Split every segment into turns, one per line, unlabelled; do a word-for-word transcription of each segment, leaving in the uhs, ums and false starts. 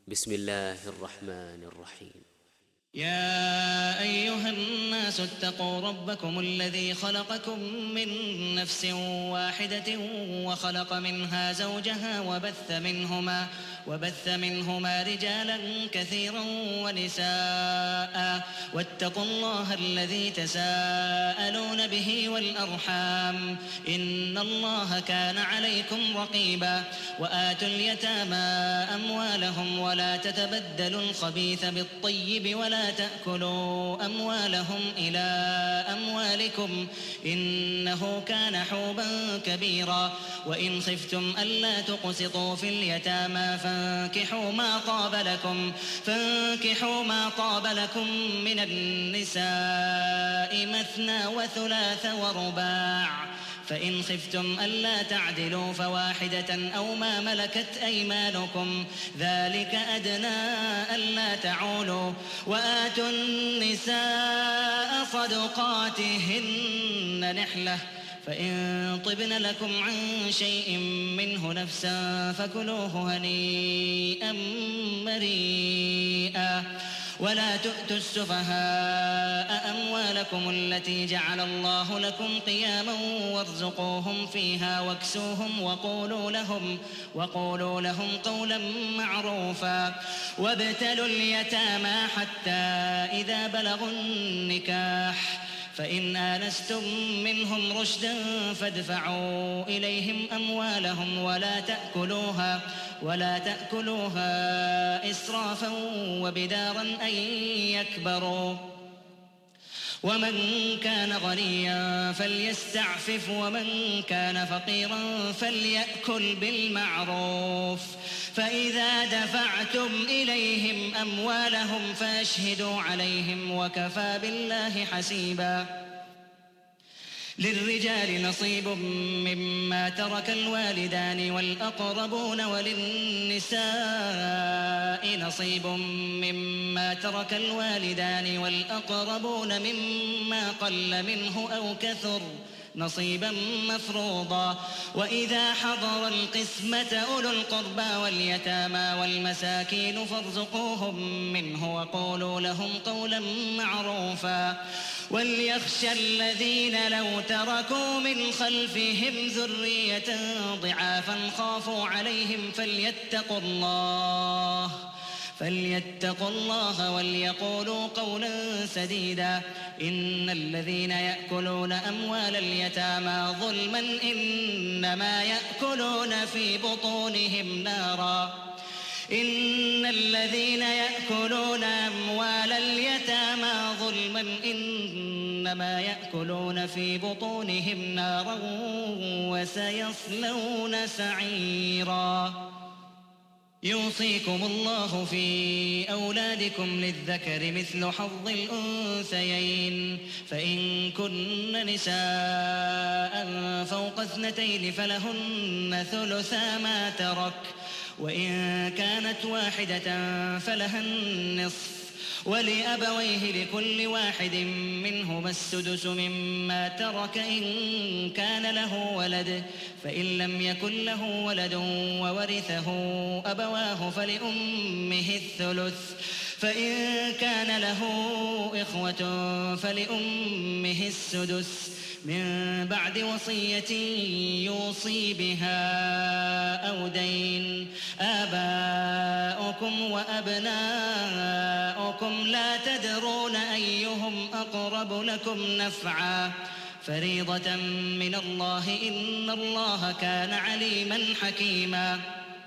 بسم الله الرحمن الرحيم.
يا أيها الناس اتقوا ربكم الذي خلقكم من نفس واحدة وخلق منها زوجها وبث منهما وبث منهما رجالا كثيرا ونساء واتقوا الله الذي تساءلون به والأرحام إن الله كان عليكم رقيبا وآتوا اليتامى أموالهم ولا تتبدلوا الخبيث بالطيب ولا تأكلوا أموالهم إلى أموالكم إنه كان حوبا كبيرا وإن خفتم ألا تقسطوا في اليتامى فانكحوا ما طاب لكم فانكحوا ما طاب لكم من النساء مثنى وثلاث ورباع فإن خفتم ألا تعدلوا فواحدة أو ما ملكت أيمانكم ذلك أدنى ألا تعولوا وآتوا النساء صدقاتهن نحلة فإن طبن لكم عن شيء منه نفسا فكلوه هنيئا مريئا ولا تؤتوا السفهاء أموالكم التي جعل الله لكم قياما وارزقوهم فيها واكسوهم وقولوا لهم, وقولوا لهم قولا معروفا وابتلوا اليتامى حتى إذا بلغوا النكاح فإن آنستم منهم رشدا فادفعوا إليهم أموالهم ولا تأكلوها ولا تأكلوها إسرافا وبدارا أن يكبروا ومن كان غنيا فليستعفف ومن كان فقيرا فليأكل بالمعروف فإذا دفعتم إليهم أموالهم فاشهدوا عليهم وكفى بالله حسيبا للرجال نصيب مما ترك الوالدان والأقربون وللنساء نصيب مما ترك الوالدان والأقربون مما قل منه أو كثر نصيبا مفروضا وإذا حضر القسمة أولو القربى واليتامى والمساكين فارزقوهم منه وقولوا لهم قولا معروفا وليخشى الذين لو تركوا من خلفهم ذرية ضعافا خافوا عليهم فليتقوا الله فليتقوا الله وليقولوا قولا سديدا إن الذين يأكلون أموال اليتامى ظلما إنما يأكلون في بطونهم نارا إن الذين يأكلون أموال اليتامى ظلما إنما يأكلون في بطونهم نارا وسيصلون سعيرا يوصيكم الله في أولادكم للذكر مثل حظ الأنثيين فإن كن نساء فوق اثنتين فلهن ثلثا ما ترك وإن كانت واحدة فلها النصف ولأبويه لكل واحد منهما السدس مما ترك إن كان له ولد فإن لم يكن له ولد وورثه أبواه فلأمه الثلث فإن كان له إخوة فلأمه السدس من بعد وصية يوصي بها أو دين آباؤكم وأبناؤكم لا تدرون أيهم أقرب لكم نفعا فريضة من الله إن الله كان عليما حكيما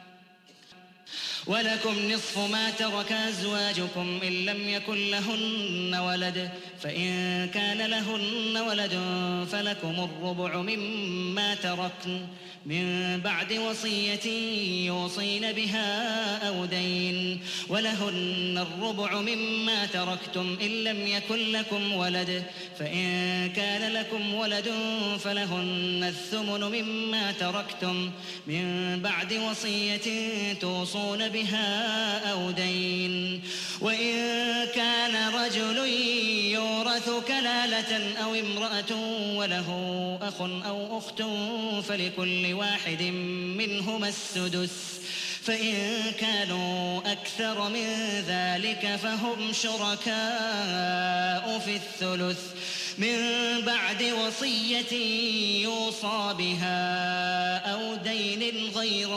ولكم نصف ما ترك أزواجكم إن لم يكن لهن ولد فإن كان لهن ولد فلكم الربع مما تركن من بعد وصية يوصين بها أو دين ولهن الربع مما تركتم إن لم يكن لكم ولد فإن كان لكم ولد فلهن الثمن مما تركتم من بعد وصية توصون بها أو دين وإن كان رجل يورث كلالة أو امرأة وله أخ أو أخت فلكل واحد منهما السدس فإن كانوا أكثر من ذلك فهم شركاء في الثلث من بعد وصية يوصى بها أو دين غير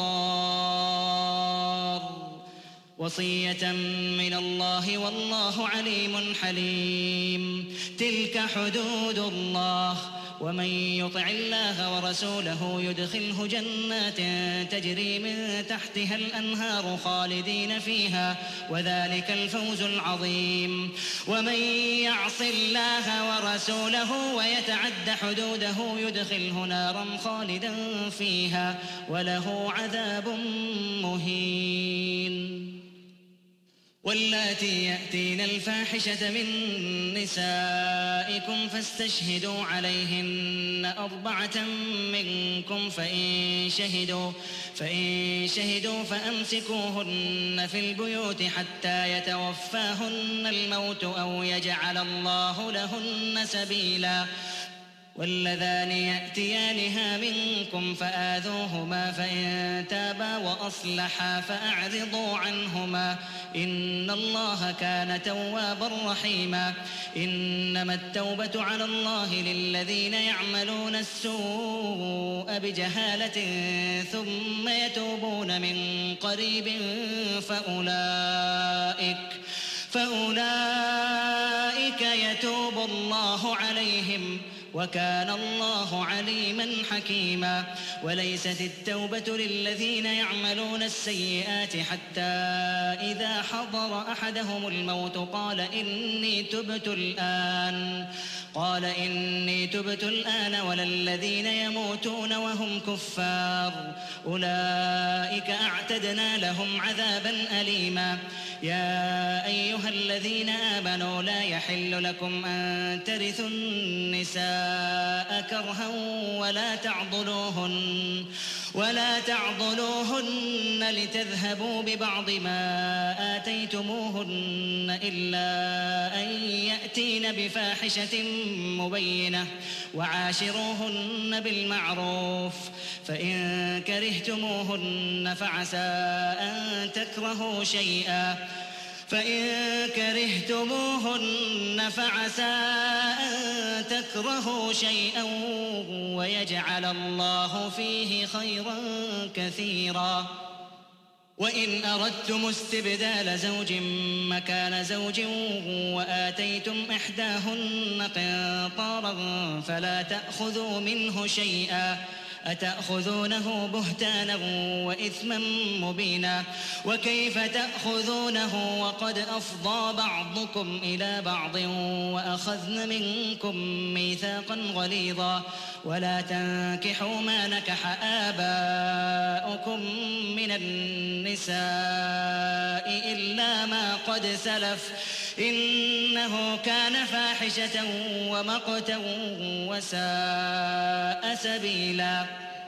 مضار وصية من الله والله عليم حليم. تلك حدود الله ومن يطع الله ورسوله يدخله جنات تجري من تحتها الأنهار خالدين فيها وذلك الفوز العظيم. ومن يعص الله ورسوله ويتعد حدوده يدخله نارا خالدا فيها وله عذاب مهين. واللاتي يأتين الفاحشة من نسائكم فاستشهدوا عليهن أربعة منكم فإن شهدوا, فإن شهدوا فأمسكوهن في البيوت حتى يتوفاهن الموت أو يجعل الله لهن سبيلا. واللذان يأتيانها منكم فآذوهما فإن تابا وأصلحا فأعرضوا عنهما إن الله كان توابا رحيما. إنما التوبة على الله للذين يعملون السوء بجهالة ثم يتوبون من قريب فأولئك فأولئك يتوب الله عليهم وكان الله عليما حكيما. وليست التوبة للذين يعملون السيئات حتى إذا حضر أحدهم الموت قال إني تبت الآن قال إني تبت الآن ولا الذين يموتون وهم كفار أولئك أعتدنا لهم عذابا أليما. يا أيها الذين آمنوا لا يحل لكم أن ترثوا النساء كرها ولا تعضلوهن ولا تعضلوهن لتذهبوا ببعض ما آتيتموهن إلا أن يأتين بفاحشة مبينة وعاشروهن بالمعروف. فإن كرهتموهن فعسى أن تكرهوا شيئا فإن كرهتموهن فعسى أن تكرهوا شيئا ويجعل الله فيه خيرا كثيرا. وإن أردتم استبدال زوج مكان زوج وآتيتم إحداهن قنطارا فلا تأخذوا منه شيئا أتأخذونه بهتانا وإثما مبينا. وكيف تأخذونه وقد أفضى بعضكم إلى بعض وأخذن منكم ميثاقا غليظا. ولا تنكحوا ما نكح آباؤكم من النساء إلا ما قد سلف إنه كان فاحشة ومقتا وساء سبيلا.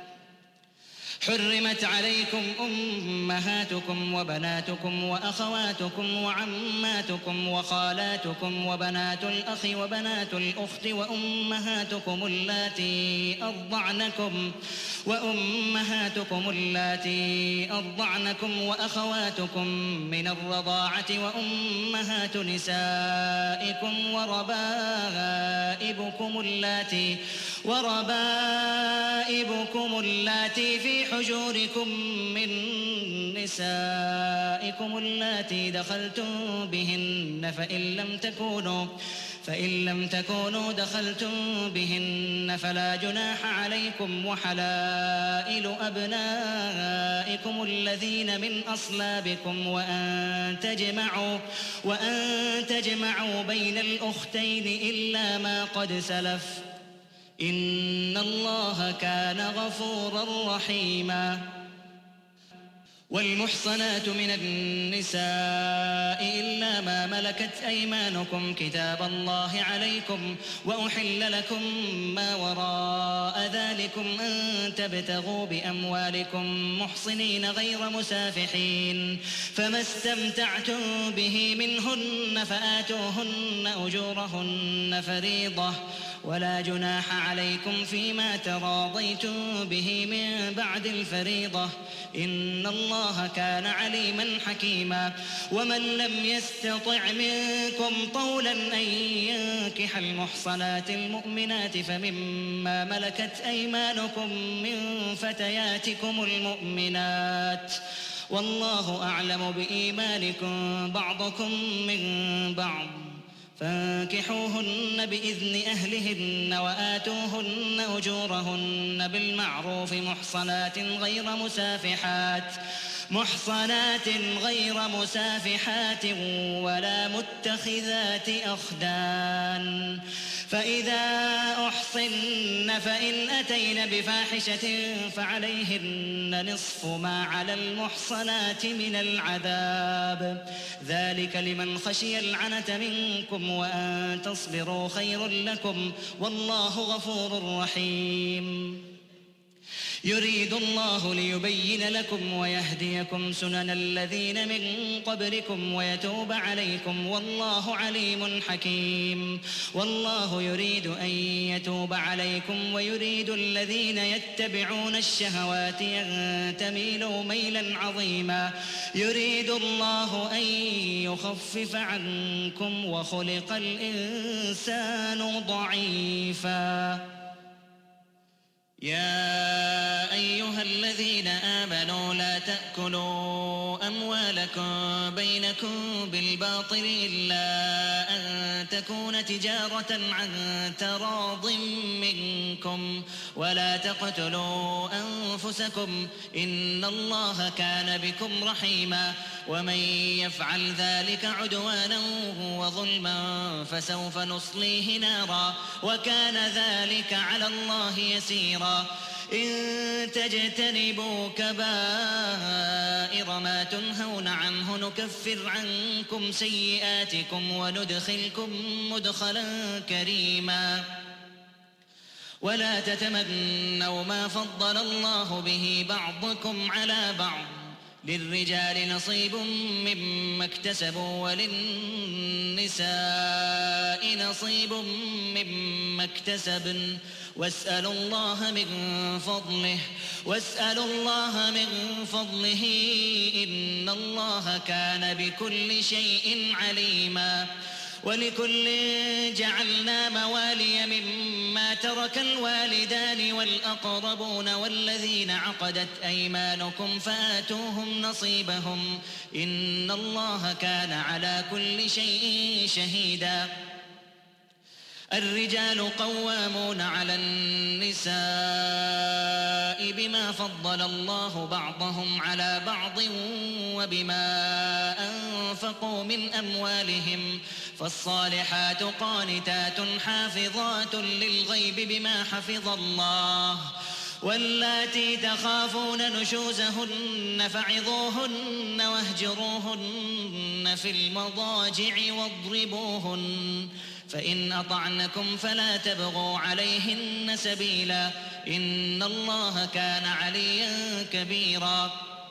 حرمت عليكم أمهاتكم وبناتكم وأخواتكم وعماتكم وخالاتكم وبنات الأخ وبنات الأخت وأمهاتكم اللاتي أرضعنكم وأمهاتكم اللاتي أرضعنكم وأخواتكم من الرضاعة وأمهات نسائكم وربائبكم اللاتي وربائبكم اللاتي في حجوركم من نسائكم اللاتي دخلتم بهن فإن لم تكونوا فإن لم تكونوا دخلتم بهن فلا جناح عليكم وحلائل أبنائكم الذين من أصلابكم وأن تجمعوا وأن تجمعوا بين الأختين إلا ما قد سلف إن الله كان غفورا رحيما. والمحصنات من النساء إلا ما ملكت أيمانكم كتاب الله عليكم وأحل لكم ما وراء ذلكم أن تبتغوا بأموالكم محصنين غير مسافحين فما استمتعتم به منهن فآتوهن أجورهن فريضة ولا جناح عليكم فيما تراضيتم به من بعد الفريضة إن الله الله كان عليما حكيما. ومن لم يستطع منكم طولا أن ينكح المحصنات المؤمنات فمما ملكت أيمانكم من فتياتكم المؤمنات والله أعلم بإيمانكم بعضكم من بعض فانكحوهن بإذن أهلهن وآتوهن أجورهن بالمعروف محصنات غير مسافحات محصنات غير مسافحات ولا متخذات أخدان. فإذا أحصن فإن أتين بفاحشة فعليهن نصف ما على المحصنات من العذاب ذلك لمن خشي العنة منكم وأن تصبروا خير لكم والله غفور رحيم. يريد الله ليبين لكم ويهديكم سنن الذين من قبلكم ويتوب عليكم والله عليم حكيم. والله يريد أن يتوب عليكم ويريد الذين يتبعون الشهوات أن تميلوا ميلا عظيما. يريد الله أن يخفف عنكم وخلق الإنسان ضعيفا. يا أيها الذين آمنوا لا تأكلوا أموالكم بينكم بالباطل إلا أن تكون تجارة عن تراض منكم ولا تقتلوا أنفسكم إن الله كان بكم رحيما. ومن يفعل ذلك عدوانا وظلما فسوف نصليه نارا وكان ذلك على الله يسيرا. إن تجتنبوا كبائر ما تنهون عنه نكفر عنكم سيئاتكم وندخلكم مدخلا كريما. ولا تتمنوا ما فضل الله به بعضكم على بعض للرجال نصيب مما اكتسبوا وللنساء نصيب مما اكتسبن واسألوا الله من فضله واسألوا الله من فضله إن الله كان بكل شيء عليما. ولكل جعلنا موالي مما ترك الوالدان والأقربون والذين عقدت أيمانكم فآتوهم نصيبهم إن الله كان على كل شيء شهيدا. الرجال قوامون على النساء بما فضل الله بعضهم على بعض وبما أنفقوا من أموالهم فالصالحات قانتات حافظات للغيب بما حفظ الله. واللاتي تخافون نشوزهن فعظوهن واهجروهن في المضاجع واضربوهن فإن أطعنكم فلا تبغوا عليهن سبيلا إن الله كان عليا كبيرا.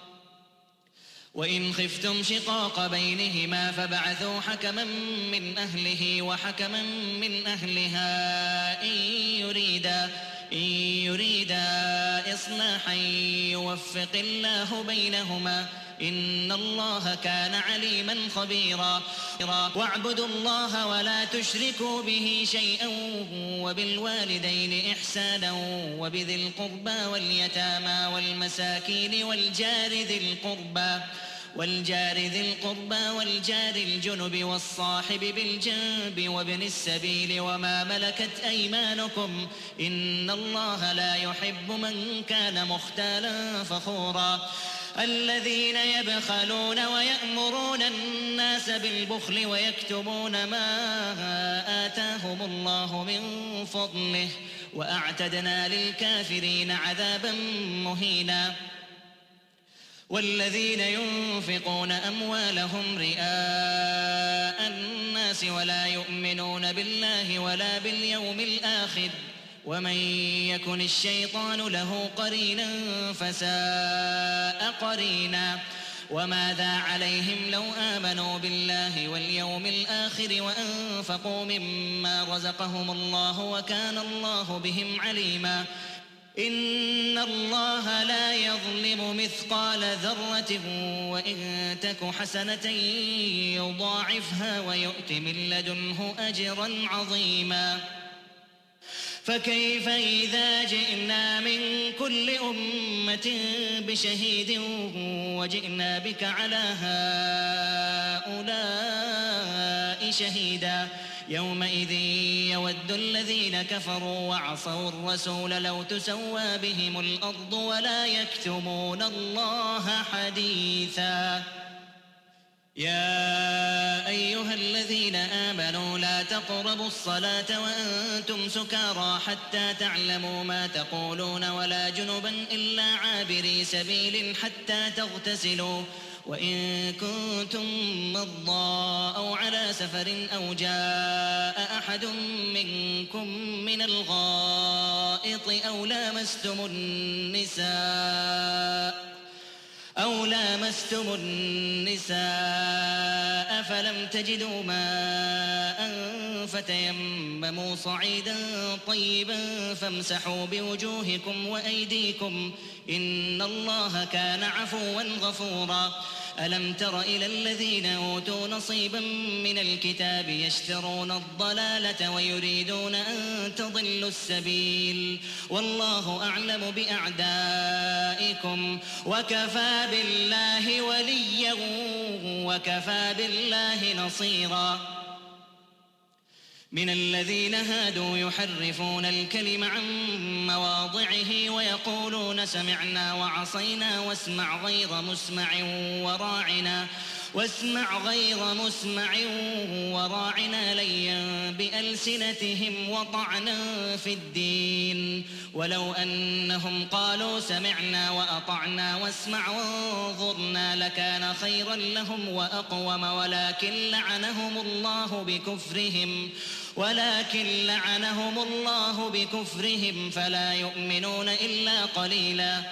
وإن خفتم شقاق بينهما فبعثوا حكما من أهله وحكما من أهلها إن يريدا إن يريدا إصلاحا يوفق الله بينهما إن الله كان عليما خبيرا. واعبدوا الله ولا تشركوا به شيئا وبالوالدين إحسانا وبذي القربى واليتامى والمساكين والجار ذي القربى والجار ذي القربى والجار الجنب والصاحب بالجنب وابن السبيل وما ملكت أيمانكم إن الله لا يحب من كان مختالا فخورا. الذين يبخلون ويأمرون الناس بالبخل ويكتمون ما آتاهم الله من فضله وأعتدنا للكافرين عذابا مهينا. والذين ينفقون أموالهم رئاء الناس ولا يؤمنون بالله ولا باليوم الآخر ومن يكن الشيطان له قرينا فساء قرينا. وماذا عليهم لو آمنوا بالله واليوم الآخر وأنفقوا مما رزقهم الله وكان الله بهم عليما. إن الله لا يظلم مثقال ذرة وإن تك حسنة يضاعفها ويؤت من لدنه أجرا عظيما فكيف إذا جئنا من كل أمة بشهيد وجئنا بك على هؤلاء شهيدا يومئذ يود الذين كفروا وعصوا الرسول لو تسوى بهم الأرض ولا يكتمون الله حديثا يا أيها الذين آمنوا لا تقربوا الصلاة وأنتم سكارى حتى تعلموا ما تقولون ولا جنبا إلا عابري سبيل حتى تغتسلوا وإن كنتم مرضى أو على سفر أو جاء أحد منكم من الغائط أو لامستم النساء أو لامستم النساء فلم تجدوا ماء فتيمموا صعيدا طيبا فامسحوا بوجوهكم وأيديكم إن الله كان عفوا غفورا ألم تر إلى الذين أوتوا نصيبا من الكتاب يشترون الضلالة ويريدون أن تضلوا السبيل والله أعلم بأعدائكم وكفى بالله وليا وكفى بالله نصيرا من الذين هادوا يحرفون الكلم عن مواضعه ويقولون سمعنا وعصينا واسمع غير مسمع وراعنا واسمع غير مسمع وراعنا ليا بألسنتهم وطعنا في الدين ولو أنهم قالوا سمعنا وأطعنا واسمع وانظرنا لكان خيرا لهم وأقوم ولكن لعنهم الله بكفرهم ولكن لعنهم الله بكفرهم فلا يؤمنون إلا قليلا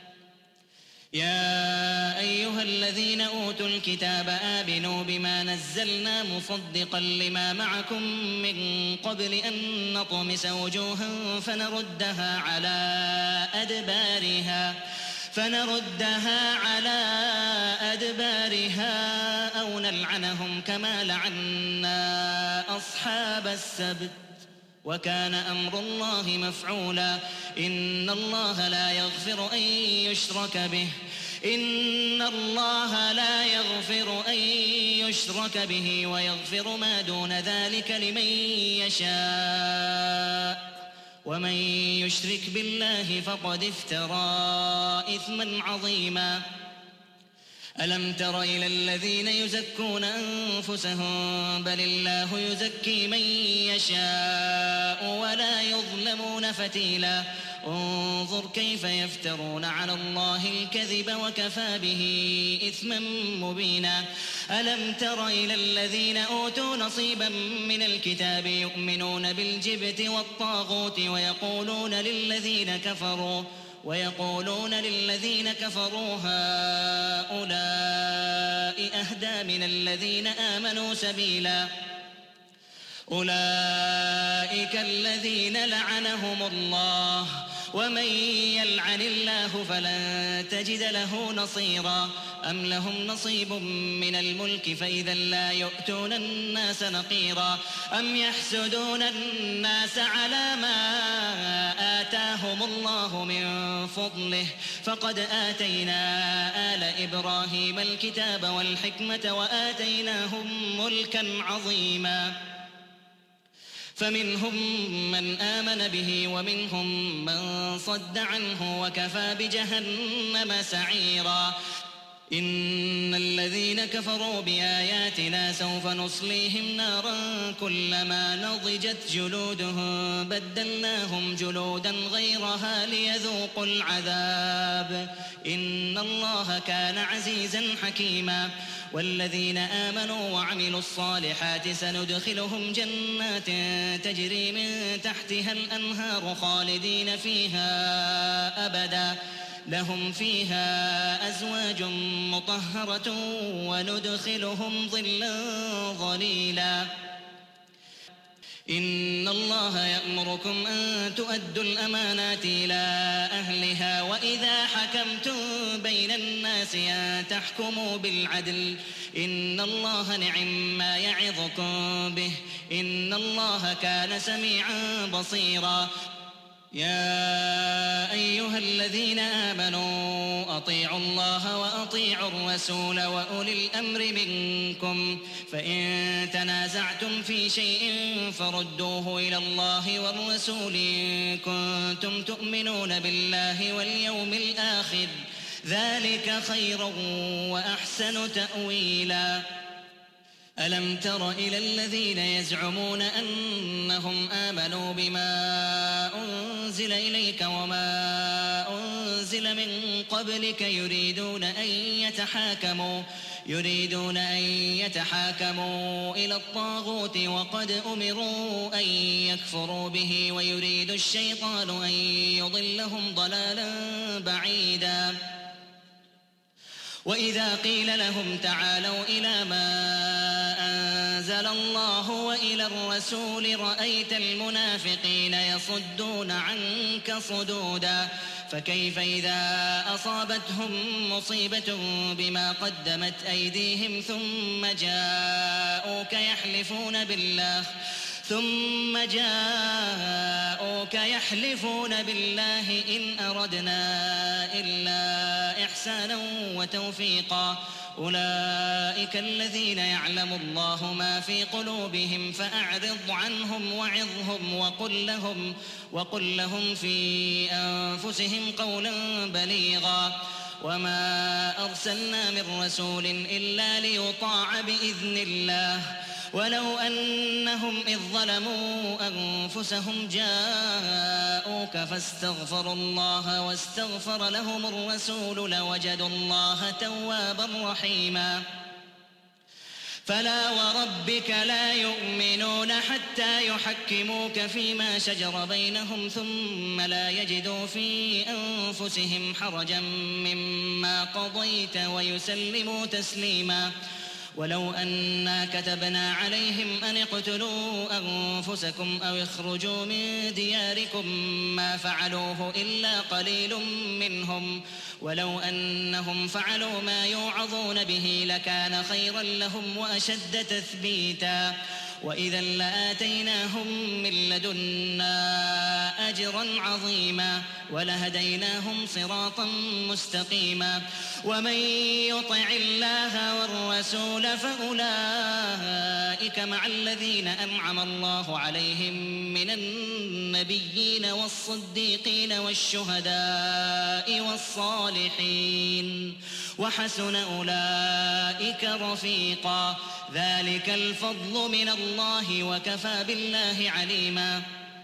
يا أيها الذين أوتوا الكتاب آمنوا بما نزلنا مصدقا لما معكم من قبل أن نطمس وجوها فنردها على أدبارها فنردها على أدبارها أو نلعنهم كما لعنا أصحاب السبت وكان أمر الله مفعولا إن الله لا يغفر أن يشرك به إن الله لا يغفر أن يشرك به ويغفر ما دون ذلك لمن يشاء ومن يشرك بالله فقد افترى إثما عظيما ألم تر إلى الذين يزكون أنفسهم بل الله يزكي من يشاء ولا يظلمون فتيلا انظر كيف يفترون على الله الكذب وكفى به إثما مبينا ألم تر إلى الذين أوتوا نصيبا من الكتاب يؤمنون بالجبت والطاغوت ويقولون للذين كفروا ويقولون للذين كفروا هؤلاء أهدى من الذين آمنوا سبيلا أولئك الذين لعنهم الله ومن يلعن الله فلن تجد له نصيرا أم لهم نصيب من الملك فإذا لا يؤتون الناس نقيرا أم يحسدون الناس على ما آتاهم الله من فضله فقد آتينا آل إبراهيم الكتاب والحكمة وآتيناهم ملكا عظيما فمنهم من آمن به ومنهم من صد عنه وكفى بجهنم سعيرا إن الذين كفروا بآياتنا سوف نصليهم نارا كلما نضجت جلودهم بدلناهم جلودا غيرها ليذوقوا العذاب إن الله كان عزيزا حكيما والذين آمنوا وعملوا الصالحات سندخلهم جنات تجري من تحتها الأنهار خالدين فيها أبدا لهم فيها أزواج مطهرة وندخلهم ظلا ظليلا إن الله يأمركم أن تؤدوا الأمانات إلى أهلها وإذا حكمتم بين الناس أن تحكموا بالعدل إن الله نعم ما يعظكم به إن الله كان سميعا بصيرا. يا أيها الذين آمنوا أطيعوا الله وأطيعوا الرسول وأولي الأمر منكم فإن تنازعتم في شيء فردوه إلى الله والرسول إن كنتم تؤمنون بالله واليوم الآخر ذلك خير وأحسن تأويلا. ألم تر إلى الذين يزعمون أنهم آمنوا بما أنزل إليك وما أنزل من قبلك يريدون أن يتحاكموا يريدون أن يتحاكموا إلى الطاغوت وقد أمروا أن يكفروا به ويريد الشيطان أن يضلهم ضلالا بعيدا. وإذا قيل لهم تعالوا إلى ما أنزل الله وإلى الرسول رأيت المنافقين يصدون عنك صدودا. فكيف إذا أصابتهم مصيبة بما قدمت أيديهم ثم جاءوك يحلفون بالله ثم جاءوك يحلفون بالله إن أردنا إلا إحسانا وتوفيقا أولئك الذين يعلم الله ما في قلوبهم فأعرض عنهم وعظهم وقل لهم, وقل لهم في أنفسهم قولا بليغا. وما أرسلنا من رسول إلا ليطاع بإذن الله ولو أنهم إذ ظلموا أنفسهم جاءوك فاستغفروا الله واستغفر لهم الرسول لوجدوا الله توابا رحيما. فلا وربك لا يؤمنون حتى يحكموك فيما شجر بينهم ثم لا يجدوا في أنفسهم حرجا مما قضيت ويسلموا تسليما. ولو أنا كتبنا عليهم أن اقتلوا أنفسكم أو اخرجوا من دياركم ما فعلوه إلا قليل منهم ولو أنهم فعلوا ما يوعظون به لكان خيرا لهم وأشد تثبيتا. وإذا لآتيناهم من لدنا أجرا عظيما ولهديناهم صراطا مستقيما. ومن يطع الله والرسول فأولئك مع الذين أنعم الله عليهم من النبيين والصديقين والشهداء والصالحين وحسن أولئك رفيقا. ذلك الفضل من الله وكفى بالله عليما.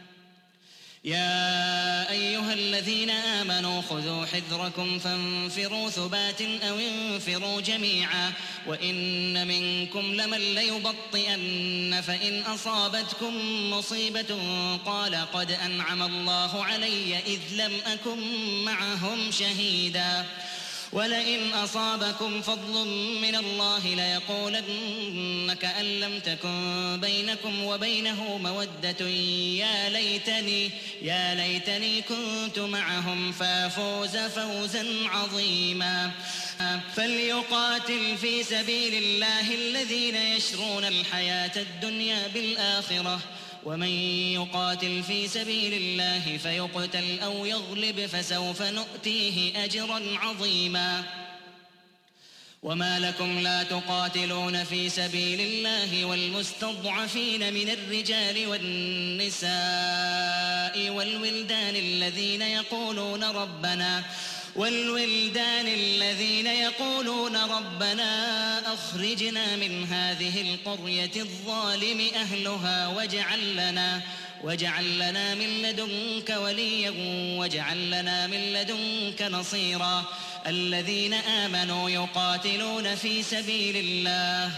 يا أيها الذين آمنوا خذوا حذركم فانفروا ثبات أو انفروا جميعا وإن منكم لمن ليبطئن فإن أصابتكم مصيبة قال قد أنعم الله علي إذ لم أكن معهم شهيدا ولئن أصابكم فضل من الله ليقولن كأن لم تكن بينكم وبينه مودة يا ليتني يا ليتني كنت معهم فافوز فوزا عظيما. فليقاتل في سبيل الله الذين يشرون الحياة الدنيا بالآخرة ومن يقاتل في سبيل الله فيقتل أو يغلب فسوف نؤتيه أجرا عظيما. وما لكم لا تقاتلون في سبيل الله والمستضعفين من الرجال والنساء والولدان الذين يقولون ربنا والولدان الذين يقولون ربنا أخرجنا من هذه القرية الظالم أهلها واجعل لنا واجعل لنا من لدنك وليا واجعل لنا من لدنك نصيرا. الذين آمنوا يقاتلون في سبيل الله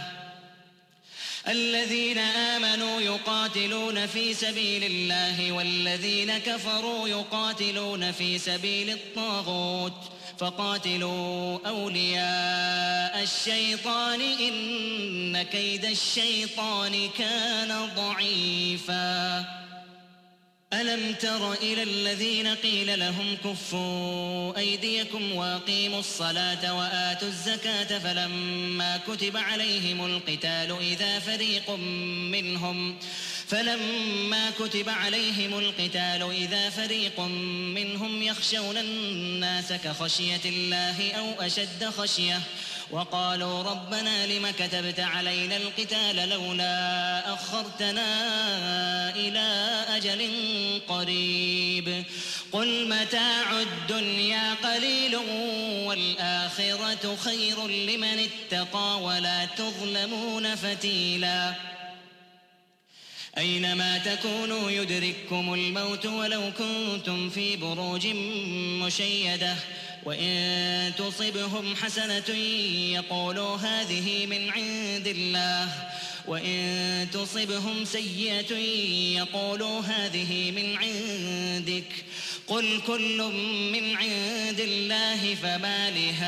الذين آمنوا يقاتلون في سبيل الله والذين كفروا يقاتلون في سبيل الطاغوت فقاتلوا أولياء الشيطان إن إن كيد الشيطان كان ضعيفا. ألم تر إلى الذين قيل لهم كفوا أيديكم وأقيموا الصلاة وآتوا الزكاة فلما كتب عليهم القتال إذا فريق منهم فلما كتب عليهم القتال إذا فريق منهم يخشون الناس كخشية الله أو أشد خشية وقالوا ربنا لم كتبت علينا القتال لولا أخرتنا إلى أجل قريب قل متاع الدنيا قليل والآخرة خير لمن اتقى ولا تظلمون فتيلا. أينما تكونوا يدرككم الموت ولو كنتم في بروج مشيدة وإن تصبهم حسنة يقولوا هذه من عند الله وإن تصبهم سيئة يقولوا هذه من عندك قل كل من عند الله فما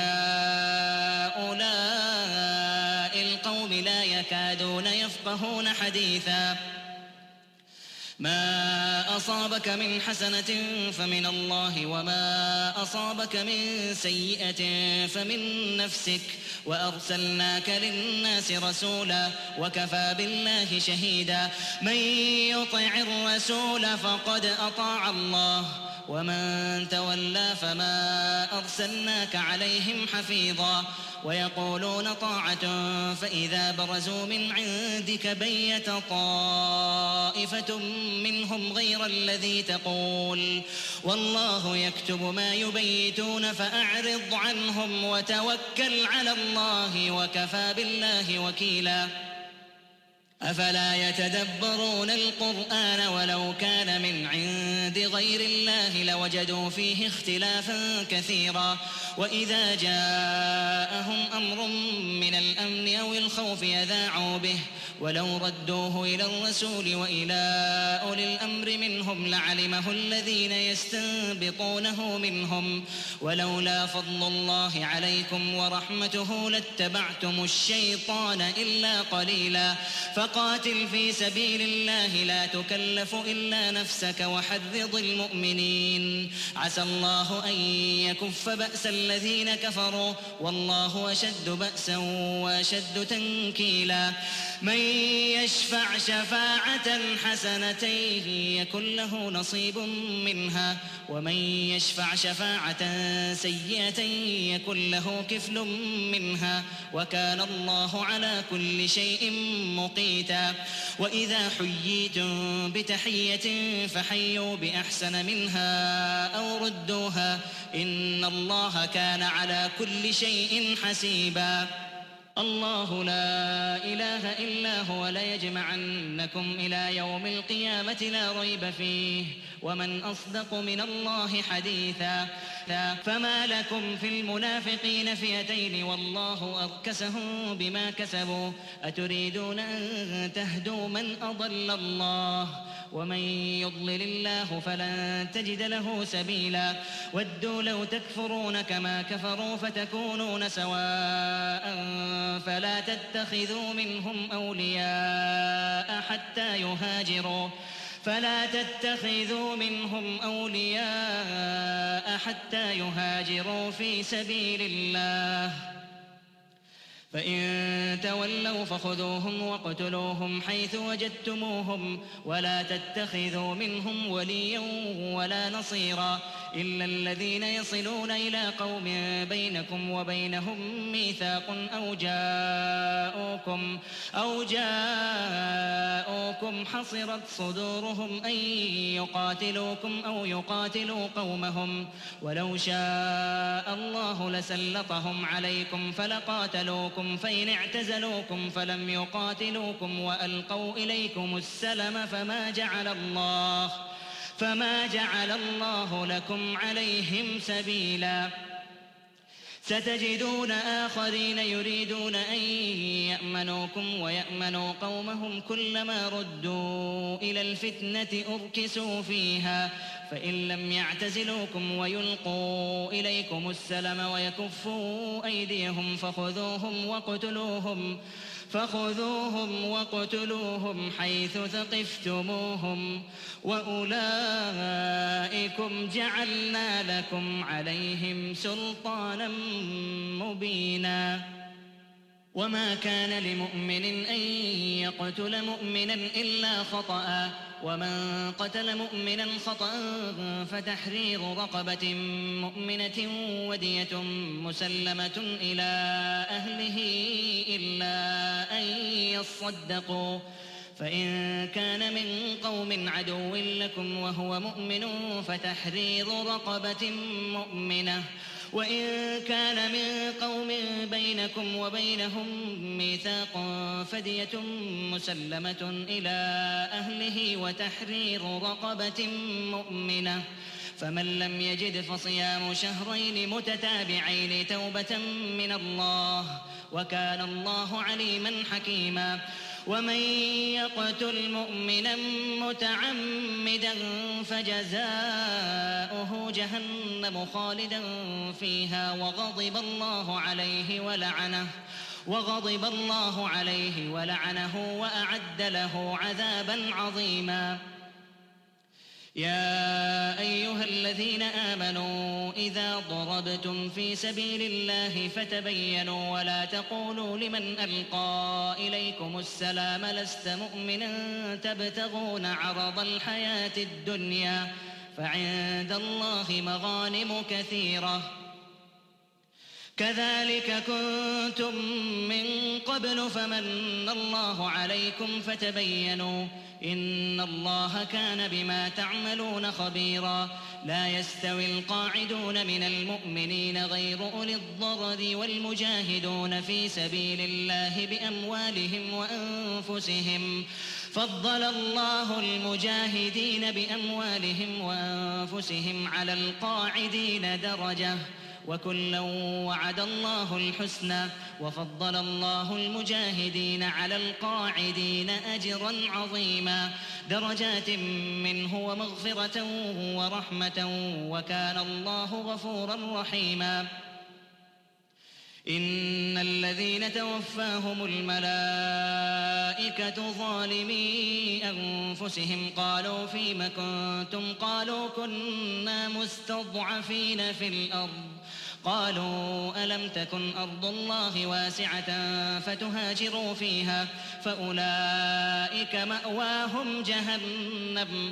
لهؤلاء القوم لا يكادون يفقهون حديثا. ما أصابك من حسنة فمن الله وما أصابك من سيئة فمن نفسك وأرسلناك للناس رسولا وكفى بالله شهيدا. من يطع الرسول فقد أطاع الله ومن تولى فما أرسلناك عليهم حفيظا. ويقولون طاعة فإذا برزوا من عندك بيت طائفة منهم غير الذي تقول والله يكتب ما يبيتون فأعرض عنهم وتوكل على الله وكفى بالله وكيلا. أفلا يتدبرون القرآن ولو كان من عند غير الله لوجدوا فيه اختلافا كثيرا. وإذا جاءهم أمر من الأمن أو الخوف يذاعوا به ولو ردوه إلى الرسول وإلى أولي الأمر منهم لعلمه الذين يستنبطونه منهم ولولا فضل الله عليكم ورحمته لاتبعتم الشيطان إلا قليلا. فقاتل في سبيل الله لا تكلف إلا نفسك وحرض المؤمنين عسى الله أن يكف بأس الذين كفروا والله أشد بأسا وأشد تنكيلا. من يشفع شفاعة حسنة يكن له نصيب منها ومن يشفع شفاعة سيئة يكن له كفل منها وكان الله على كل شيء مقيتا. وإذا حييتم بتحية فحيوا بأحسن منها أو ردوها إن الله كان على كل شيء حسيبا. الله لا إله إلا هو ليجمعنكم إلى يوم القيامة لا ريب فيه ومن أصدق من الله حديثا. فما لكم في المنافقين فئتين والله أركسهم بما كسبوا أتريدون أن تهدوا من أضل الله ومن يضلل الله فلن تجد له سبيلا. ودوا لو تكفرون كما كفروا فتكونون سواء فلا تتخذوا منهم أولياء حتى يهاجروا فلا تتخذوا منهم أولياء حتى يهاجروا في سبيل الله فإن تولوا فخذوهم واقتلوهم حيث وجدتموهم ولا تتخذوا منهم وليا ولا نصيرا إلا الذين يصلون إلى قوم بينكم وبينهم ميثاق أو جاءوكم أو جاءوكم حصرت صدورهم أن يقاتلوكم أو يقاتلوا قومهم ولو شاء الله لسلطهم عليكم فلقاتلوكم فإن اعتزلوكم فلم يقاتلوكم وألقوا إليكم السلم فما جعل الله فما جعل الله لكم عليهم سبيلا. ستجدون آخرين يريدون أن يأمنوكم ويأمنوا قومهم كلما ردوا إلى الفتنة أركسوا فيها فإن لم يعتزلوكم ويلقوا إليكم السلم ويكفوا أيديهم فخذوهم واقتلوهم فخذوهم واقتلوهم حيث ثقفتموهم وأولئكم جعلنا لكم عليهم سلطانا مبينا وما كان لمؤمن أن يقتل مؤمنا إلا خطأ ومن قتل مؤمنا خطأ فتحرير رقبة مؤمنة ودية مسلمة إلى أهله إلا أن يصدقوا فإن كان من قوم عدو لكم وهو مؤمن فتحرير رقبة مؤمنة وإن كان من قوم بينكم وبينهم ميثاق فدية مسلمة إلى أهله وتحرير رقبة مؤمنة فمن لم يجد فصيام شهرين متتابعين توبة من الله وكان الله عليما حكيما ومن يقتل مؤمنا متعمدا فجزاؤه جهنم خالدا فيها وغضب الله عليه ولعنه وغضب الله عليه ولعنه وأعد له عذابا عظيما يا أيها الذين آمنوا إذا ضربتم في سبيل الله فتبينوا ولا تقولوا لمن ألقى إليكم السلام لست مؤمنا تبتغون عرض الحياة الدنيا فعند الله مغانم كثيرة كذلك كنتم من قبل فمن الله عليكم فتبينوا إن الله كان بما تعملون خبيرا لا يستوي القاعدون من المؤمنين غير أولي الضرر والمجاهدون في سبيل الله بأموالهم وأنفسهم فضل الله المجاهدين بأموالهم وأنفسهم على القاعدين درجة وكلا وعد الله الحسنى وفضل الله المجاهدين على القاعدين أجرا عظيما درجات منه ومغفرة ورحمة وكان الله غفورا رحيما إن الذين توفاهم الملائكة ظالمي أنفسهم قالوا فيم كنتم قالوا كنا مستضعفين في الأرض قالوا ألم تكن أرض الله واسعة فتهاجروا فيها فأولئك مأواهم جهنم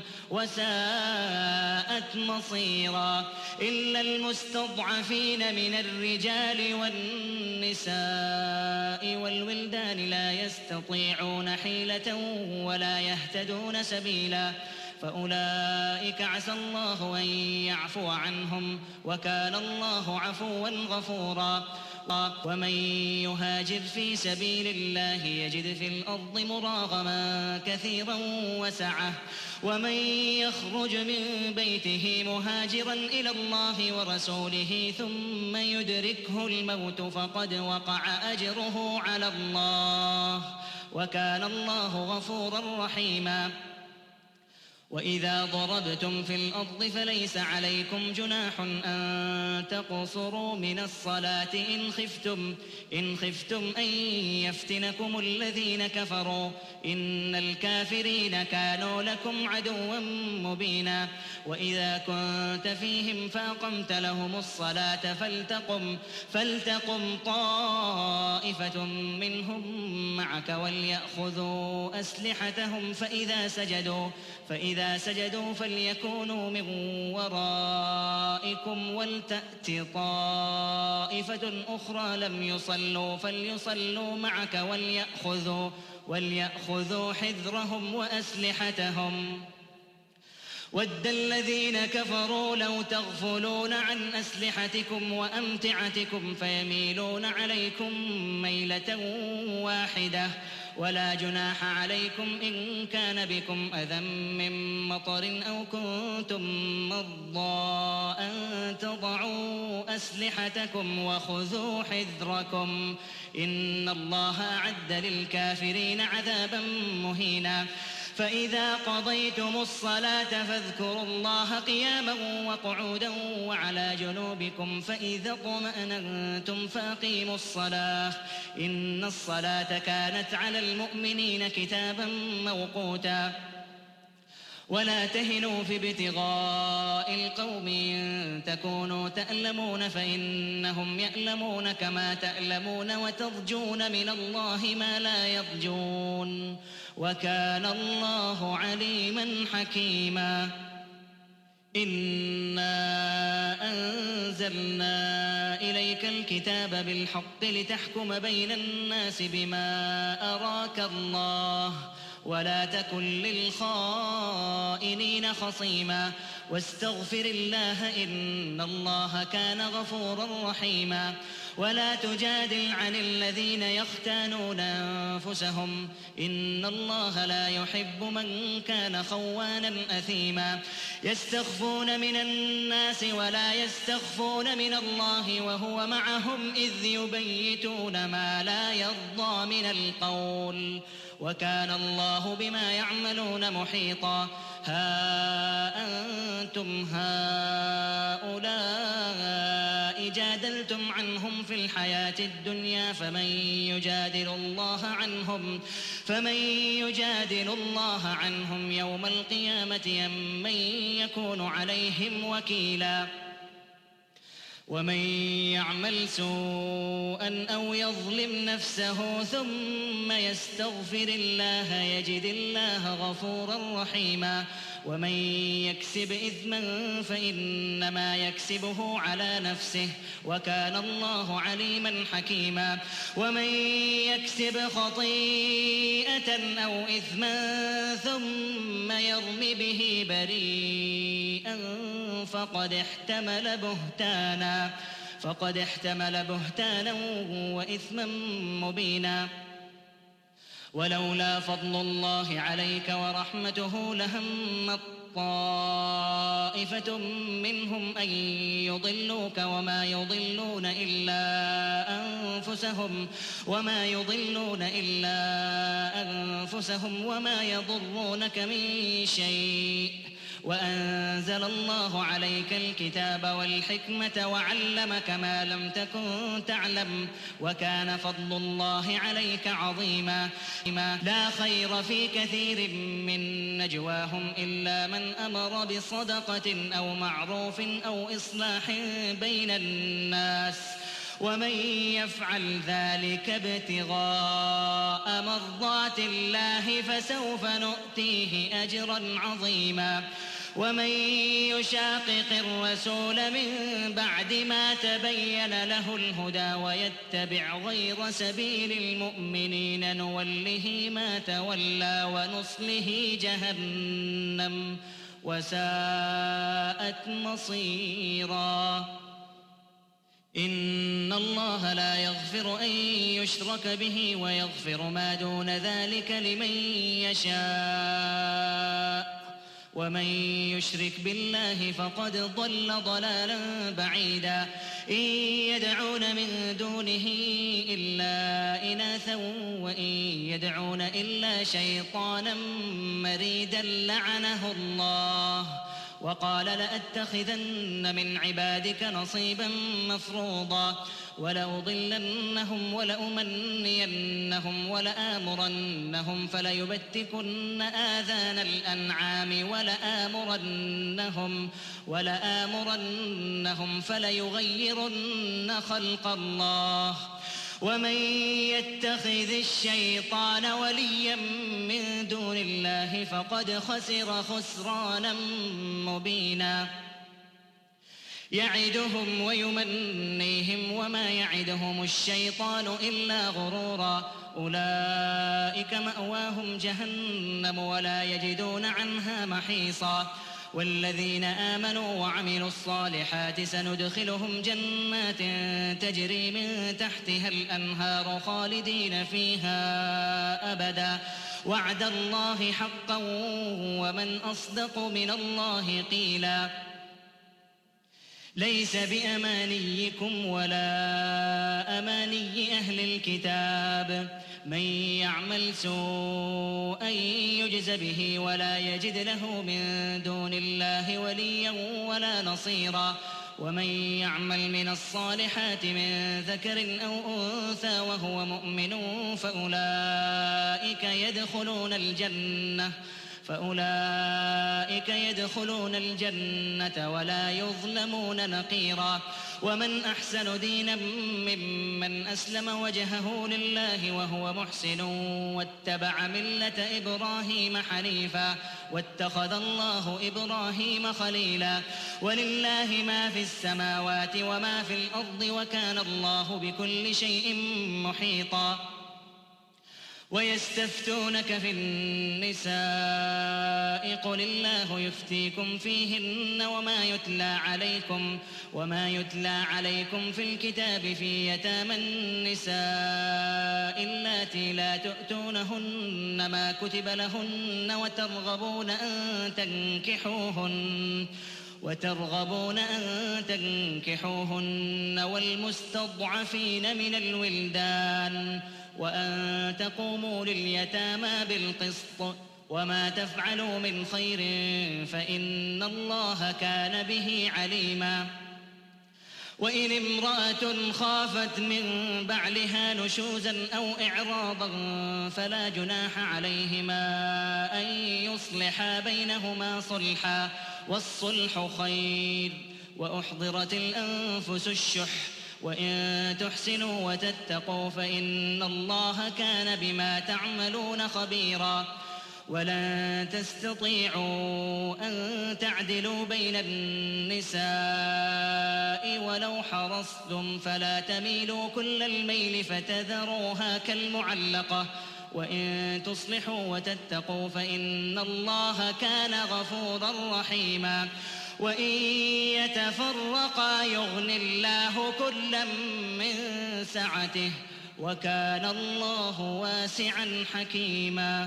وساءت مصيرا إلا المستضعفين من الرجال والنساء والولدان لا يستطيعون حيلة ولا يهتدون سبيلا فأولئك عسى الله أن يعفو عنهم وكان الله عفوا غفورا ومن يهاجر في سبيل الله يجد في الأرض مراغما كثيرا وسعة ومن يخرج من بيته مهاجرا إلى الله ورسوله ثم يدركه الموت فقد وقع أجره على الله وكان الله غفورا رحيما وإذا ضربتم في الأرض فليس عليكم جناح أن تقصروا من الصلاة إن خفتم إن خفتم أن يفتنكم الذين كفروا إن الكافرين كانوا لكم عدوا مبينا وإذا كنت فيهم فأقمت لهم الصلاة فلتقم فلتقم طائفة منهم معك وليأخذوا أسلحتهم فإذا سجدوا فإذا سجدوا فليكونوا من ورائكم ولتأت طائفة أخرى لم يصلوا فليصلوا معك وليأخذوا وليأخذوا حذرهم وأسلحتهم ود الذين كفروا لو تغفلون عن أسلحتكم وأمتعتكم فيميلون عليكم ميلة واحدة ولا جناح عليكم إن كان بكم أذى من مطر أو كنتم مرضى أن تضعوا أسلحتكم وخذوا حذركم إن الله أعد للكافرين عذابا مهينا فإذا قضيتم الصلاة فاذكروا الله قياما وقعودا وعلى جنوبكم فإذا اطمأننتم فأقيموا الصلاة إن الصلاة كانت على المؤمنين كتابا موقوتا ولا تهنوا في ابتغاء القوم إن تكونوا تألمون فإنهم يألمون كما تألمون وترجون من الله ما لا يرجون وكان الله عليما حكيما إنا أنزلنا إليك الكتاب بالحق لتحكم بين الناس بما أراك الله ولا تكن للخائنين خصيما واستغفر الله إن الله كان غفورا رحيما ولا تجادل عن الذين يختانون أنفسهم إن الله لا يحب من كان خوانا أثيما يستخفون من الناس ولا يستخفون من الله وهو معهم إذ يبيتون ما لا يرضى من القول وكان الله بما يعملون محيطا ها أنتم هؤلاء جادلتم عنهم في الحياة الدنيا فمن يجادل الله عنهم فمن يجادل الله عنهم يوم القيامة أم من يكون عليهم وكيلا ومن يعمل سوءا أو يظلم نفسه ثم يستغفر الله يجد الله غفورا رحيما ومن يكسب إثما فإنما يكسبه على نفسه وكان الله عليما حكيما ومن يكسب خطيئة أو إثما ثم يرم به بريئا فقد احتمل بهتانا فقد احتمل بهتانا وإثما مبينا ولولا فضل الله عليك ورحمته لهم طائفة منهم أن يضلوك وما يضلون إلا أنفسهم وما يضلون إلا أنفسهم وما يضرونك من شيء وأنزل الله عليك الكتاب والحكمة وعلمك ما لم تكن تعلم وكان فضل الله عليك عظيما لا خير في كثير من نجواهم إلا من أمر بصدقة أو معروف أو إصلاح بين الناس ومن يفعل ذلك ابتغاء مرضات الله فسوف نؤتيه أجرا عظيما ومن يشاقق الرسول من بعد ما تبين له الهدى ويتبع غير سبيل المؤمنين نوله ما تولى ونصله جهنم وساءت مصيرا إن الله لا يغفر أن يشرك به ويغفر ما دون ذلك لمن يشاء ومن يشرك بالله فقد ضل ضلالا بعيدا إن يدعون من دونه إلا إناثا وإن يدعون إلا شيطانا مريدا لعنه الله وقال لأتخذن من عبادك نصيبا مفروضا ولأضلنهم ولأمنينهم ولآمرنهم فليبتكن آذان الأنعام ولآمرنهم ولآمرنهم فليغيرن خلق الله ومن يتخذ الشيطان وليا من دون الله فقد خسر خسرانا مبينا يعدهم ويمنيهم وما يعدهم الشيطان إلا غرورا أولئك مأواهم جهنم ولا يجدون عنها محيصا والذين آمنوا وعملوا الصالحات سندخلهم جنات تجري من تحتها الأنهار خالدين فيها أبدا وعد الله حقا ومن أصدق من الله قيلا ليس بأمانيكم ولا أماني أهل الكتاب من يعمل سوءا يجز به ولا يجد له من دون الله وليا ولا نصيرا ومن يعمل من الصالحات من ذكر أو أنثى وهو مؤمن فأولئك يدخلون الجنة فأولئك يدخلون الجنة ولا يظلمون نقيرا ومن أحسن دينا ممن أسلم وجهه لله وهو محسن واتبع ملة إبراهيم حنيفا واتخذ الله إبراهيم خليلا ولله ما في السماوات وما في الأرض وكان الله بكل شيء محيطا ويستفتونك في النساء قل الله يفتيكم فيهن وما يتلى عليكم وما يتلى عليكم في الكتاب في يتامى النساء اللاتي لا تؤتونهن ما كتب لهن وترغبون أن تنكحوهن وترغبون أن تنكحوهن والمستضعفين من الولدان وأن تقوموا لليتامى بالقسط وما تفعلوا من خير فإن الله كان به عليما وإن امرأة خافت من بعلها نشوزا أو إعراضا فلا جناح عليهما أن يصلحا بينهما صلحا والصلح خير وأحضرت الأنفس الشح وإن تحسنوا وتتقوا فإن الله كان بما تعملون خبيرا ولن تستطيعوا أن تعدلوا بين النساء ولو حرصتم فلا تميلوا كل الميل فتذروها كالمعلقة وإن تصلحوا وتتقوا فإن الله كان غفورا رحيما وإن يتفرقا يغن الله كلا من سعته وكان الله واسعا حكيما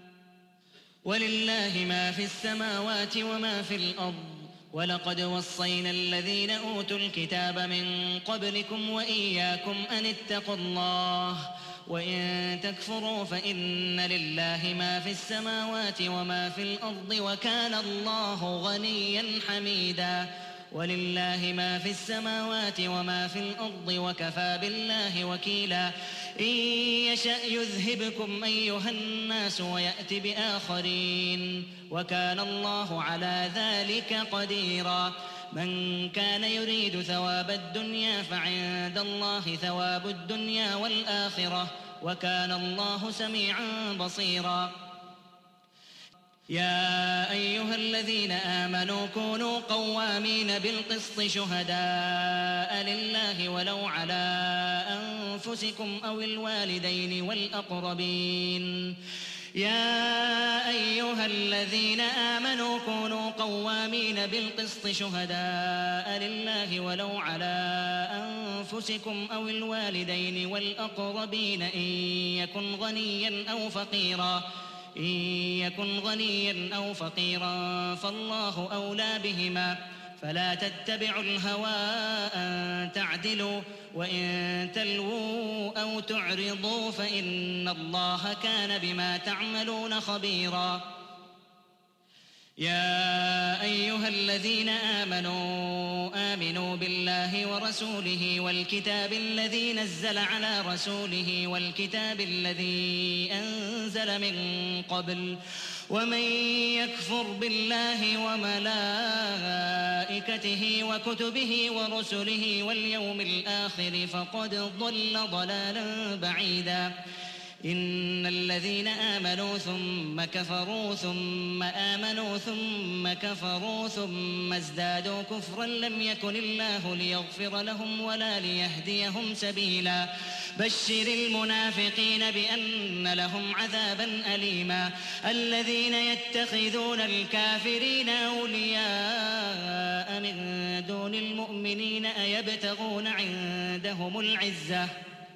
ولله ما في السماوات وما في الأرض ولقد وصينا الذين أوتوا الكتاب من قبلكم وإياكم أن اتقوا الله وإن تكفروا فإن لله ما في السماوات وما في الأرض وكان الله غنيا حميدا ولله ما في السماوات وما في الأرض وكفى بالله وكيلا إن يشأ يذهبكم أيها الناس ويأت بآخرين وكان الله على ذلك قديرا من كان يريد ثواب الدنيا فعند الله ثواب الدنيا والآخرة وكان الله سميعا بصيرا يا أيها الذين آمنوا كونوا قوامين بالقسط شهداء لله ولو على أنفسكم أو الوالدين والأقربين يا أيها الذين آمنوا كونوا قوامين بالقسط شهداء لله ولو على أنفسكم أو الوالدين والأقربين إن يكن غنيا أو فقيرا إن يكن غنيا أو فقيرا فالله أولى بهما فلا تتبعوا الهوى أن تعدلوا وإن تلووا أو تعرضوا فإن الله كان بما تعملون خبيرا يا أيها الذين آمنوا آمنوا بالله ورسوله والكتاب الذي نزل على رسوله والكتاب الذي أنزل من قبل ومن يكفر بالله وملائكته وكتبه ورسله واليوم الآخر فقد ضل ضلالا بعيدا إن الذين آمنوا ثم كفروا ثم آمنوا ثم كفروا ثم ازدادوا كفرا لم يكن الله ليغفر لهم ولا ليهديهم سبيلا بشر المنافقين بأن لهم عذابا أليما الذين يتخذون الكافرين أولياء من دون المؤمنين أيبتغون عندهم العزة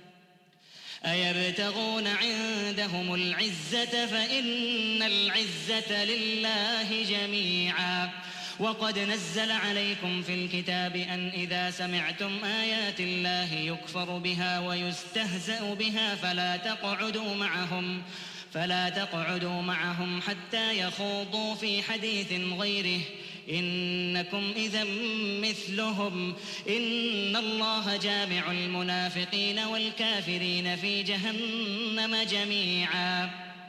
أيبتغون عندهم العزة فإن العزة لله جميعا وقد نزل عليكم في الكتاب أن إذا سمعتم آيات الله يكفر بها ويستهزأ بها فلا تقعدوا معهم فلا تقعدوا معهم حتى يخوضوا في حديث غيره إنكم إذا مثلهم إن الله جامع المنافقين والكافرين في جهنم جميعا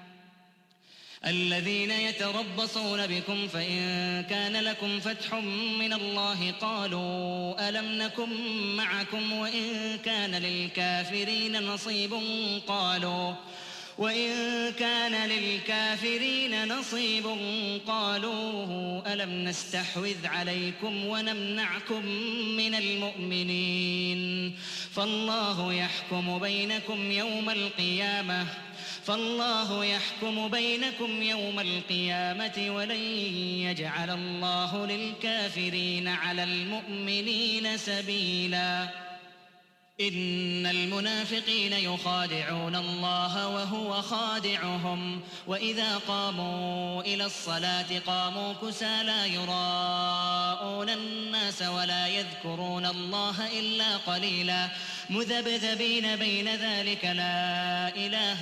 الذين يتربصون بكم فإن كان لكم فتح من الله قالوا ألم نكن معكم وإن كان للكافرين نصيب قالوا وإن كان للكافرين نصيب قالوا ألم نستحوذ عليكم ونمنعكم من المؤمنين فالله يحكم بينكم يوم القيامة فالله يحكم بينكم يوم القيامة ولن يجعل الله للكافرين على المؤمنين سبيلا إن المنافقين يخادعون الله وهو خادعهم وإذا قاموا إلى الصلاة قاموا كسالى يراءون الناس ولا يذكرون الله إلا قليلا مذبذبين بين ذلك لا إله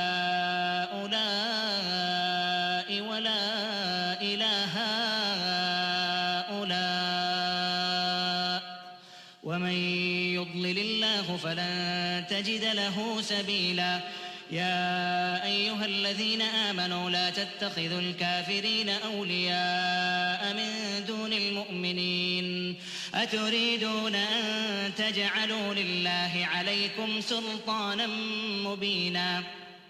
هؤلاء ولا إله هؤلاء ومن يضلل الله فلن تجد له سبيلا يا أيها الذين آمنوا لا تتخذوا الكافرين أولياء من دون المؤمنين أتريدون أن تجعلوا لله عليكم سلطانا مبينا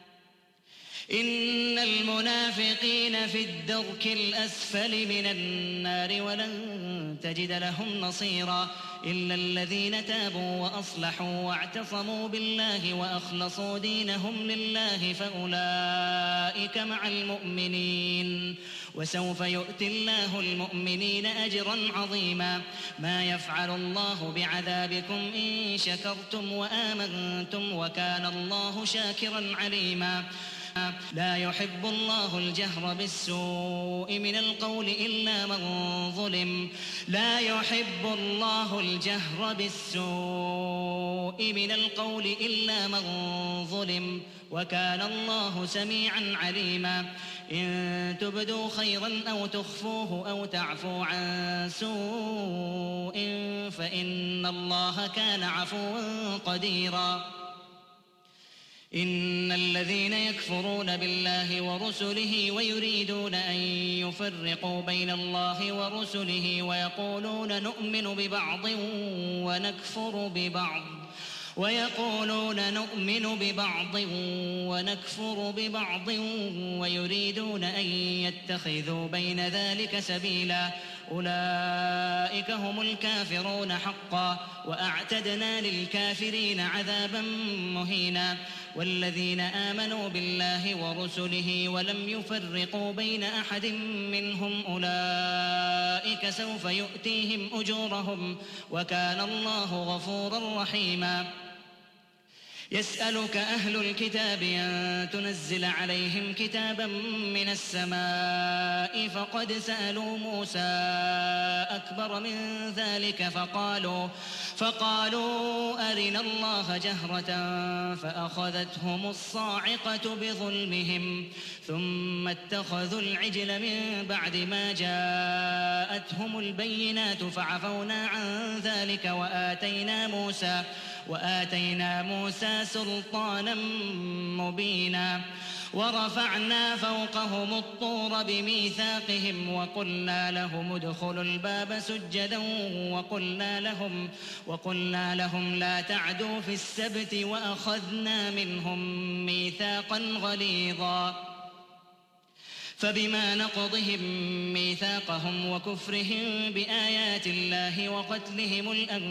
إن المنافقين في الدرك الأسفل من النار ولن تجد لهم نصيرا إلا الذين تابوا وأصلحوا واعتصموا بالله وأخلصوا دينهم لله فأولئك مع المؤمنين وسوف يؤتي الله المؤمنين أجرا عظيما ما يفعل الله بعذابكم إن شكرتم وآمنتم وكان الله شاكرا عليما لا يحب الله الجهر بالسوء من القول إلا من ظلم لا يحب الله الجهر بالسوء من القول إلا من ظلم وكان الله سميعا عليما إن تبدوا خيرا أو تخفوه أو تعفوا عن سوء فإن الله كان عفوا قديرا إن الذين يكفرون بالله ورسله ويريدون أن يفرقوا بين الله ورسله ويقولون نؤمن ببعض ونكفر ببعض ويقولون نؤمن ببعض ونكفر ببعض ويريدون أن يتخذوا بين ذلك سبيلا أولئك هم الكافرون حقا وأعتدنا للكافرين عذابا مهينا والذين آمنوا بالله ورسله ولم يفرقوا بين أحد منهم أولئك سوف يؤتيهم أجورهم وكان الله غفورا رحيما يسألك أهل الكتاب أن تنزل عليهم كتابا من السماء فقد سألوا موسى أكبر من ذلك فقالوا فقالوا أرنا الله جهرة فأخذتهم الصاعقة بظلمهم ثم اتخذوا العجل من بعد ما جاءتهم البينات فعفونا عن ذلك وآتينا موسى وآتينا موسى سلطانا مبينا ورفعنا فوقهم الطور بميثاقهم وقلنا لهم ادخلوا الباب سجدا وقلنا لهم وقلنا لهم لا تعدوا في السبت وأخذنا منهم ميثاقا غليظا فبما نقضهم ميثاقهم وكفرهم بآيات الله وقتلهم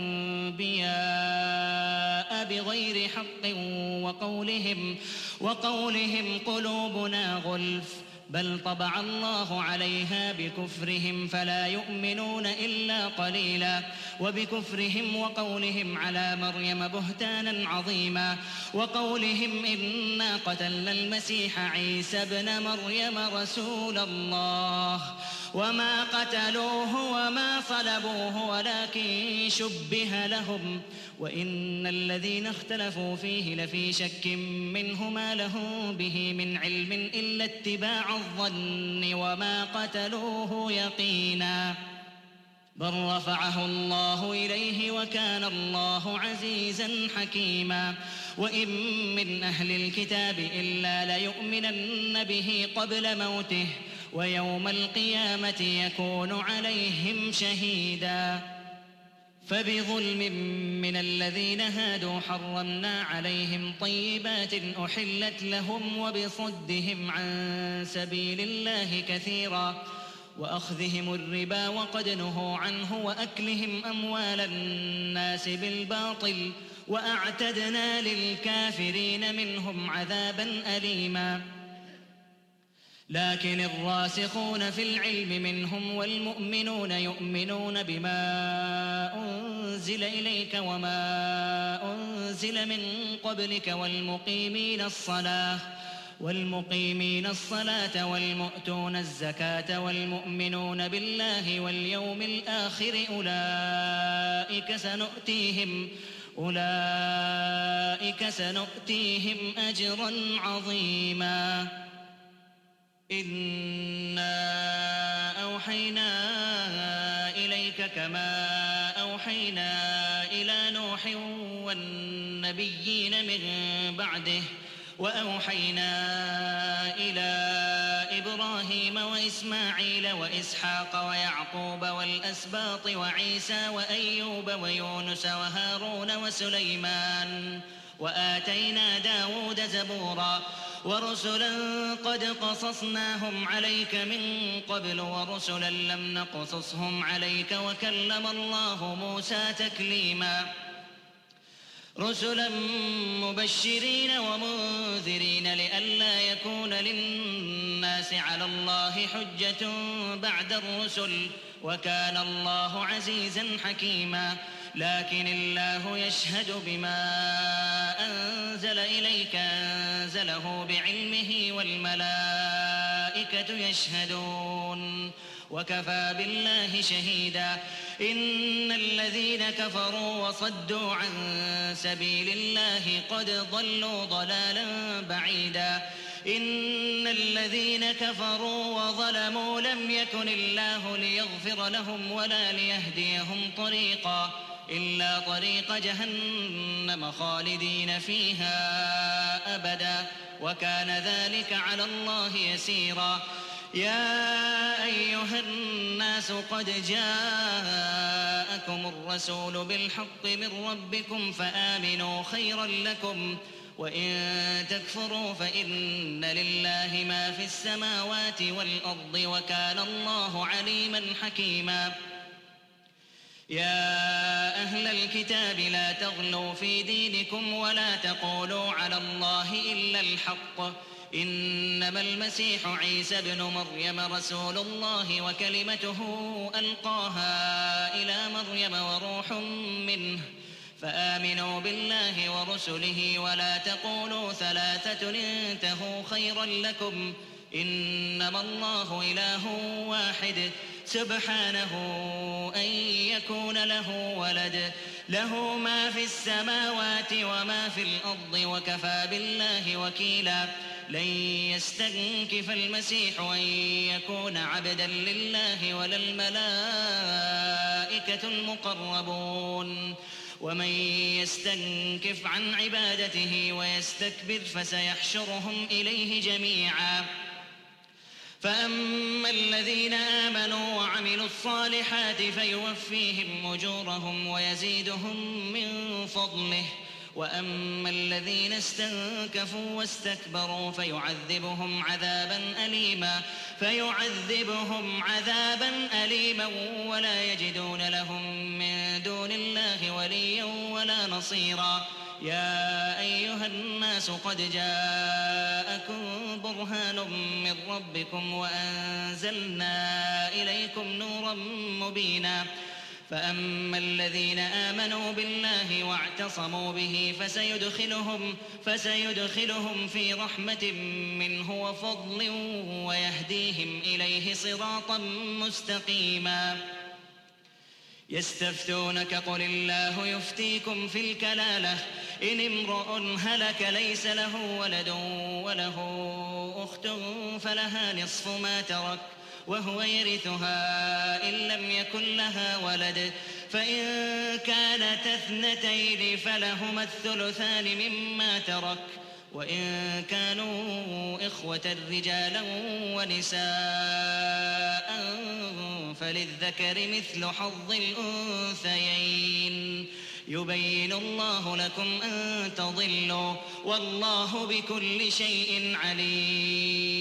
الأنبياء بغير حق وقولهم, وقولهم قلوبنا غلف بل طبع الله عليها بكفرهم فلا يؤمنون إلا قليلا وبكفرهم وقولهم على مريم بهتانا عظيما وقولهم إنا قتلنا المسيح عيسى ابن مريم رسول الله وما قتلوه وما صلبوه ولكن شبه لهم وإن الذين اختلفوا فيه لفي شك منه ما لهم به من علم إلا اتباع الظن وما قتلوه يقينا بل رفعه الله إليه وكان الله عزيزا حكيما وإن من أهل الكتاب إلا ليؤمنن به قبل موته ويوم القيامة يكون عليهم شهيدا فبظلم من الذين هادوا حرمنا عليهم طيبات أحلت لهم وبصدهم عن سبيل الله كثيرا وأخذهم الربا وقد نهوا عنه وأكلهم أموال الناس بالباطل وأعتدنا للكافرين منهم عذابا أليما لكن الراسخون في العلم منهم والمؤمنون يؤمنون بما أنزل إليك وما أنزل من قبلك والمقيمين الصلاة والمقيمين الصلاة والمؤتون الزكاة والمؤمنون بالله واليوم الآخر أولئك سنؤتيهم أولئك سنؤتيهم أجرا عظيما إنا أوحينا إليك كما أوحينا إلى نوح والنبيين من بعده وأوحينا إلى إبراهيم وإسماعيل وإسحاق ويعقوب والأسباط وعيسى وأيوب ويونس وهارون وسليمان وآتينا داود زبورا ورسلا قد قصصناهم عليك من قبل ورسلا لم نقصصهم عليك وكلم الله موسى تكليما رسلا مبشرين ومنذرين لئلا يكون للناس على الله حجة بعد الرسل وكان الله عزيزا حكيما لكن الله يشهد بما أنزل إليك أنزله بعلمه والملائكة يشهدون وكفى بالله شهيدا إن الذين كفروا وصدوا عن سبيل الله قد ضلوا ضلالا بعيدا إن الذين كفروا وظلموا لم يكن الله ليغفر لهم ولا ليهديهم طريقا إلا طريق جهنم خالدين فيها أبدا وكان ذلك على الله يسيرا يا أيها الناس قد جاءكم الرسول بالحق من ربكم فآمنوا خيرا لكم وإن تكفروا فإن لله ما في السماوات والأرض وكان الله عليما حكيما يا أهل الكتاب لا تغلوا في دينكم ولا تقولوا على الله إلا الحق إنما المسيح عيسى بن مريم رسول الله وكلمته ألقاها إلى مريم وروح منه فآمنوا بالله ورسله ولا تقولوا ثلاثة انتهوا خيرا لكم إنما الله إله واحد سبحانه أن يكون له ولد له ما في السماوات وما في الأرض وكفى بالله وكيلا لن يستنكف المسيح أن يكون عبدا لله ولا الملائكة المقربون ومن يستنكف عن عبادته ويستكبر فسيحشرهم إليه جميعا فأما الذين آمنوا وعملوا الصالحات فيوفيهم أجورهم ويزيدهم من فضله وأما الذين استنكفوا واستكبروا فيعذبهم عذابا أليما فيعذبهم عذابا أليما ولا يجدون لهم من دون الله وليا ولا نصيرا يا أيها الناس قد جاءكم برهان من ربكم وأنزلنا إليكم نورا مبينا فأما الذين آمنوا بالله واعتصموا به فسيدخلهم, فسيدخلهم في رحمة منه وفضل ويهديهم إليه صراطا مستقيما يستفتونك قل الله يفتيكم في الكلالة إن امرؤ هلك ليس له ولد وله أخت فلها نصف ما ترك وهو يرثها إن لم يكن لها ولد فإن كانت اثنتين فلهما الثلثان مما ترك وإن كانوا إخوة رجالا ونساء فللذكر مثل حظ الأنثيين يبين الله لكم أن تضلوا والله بكل شيء عليم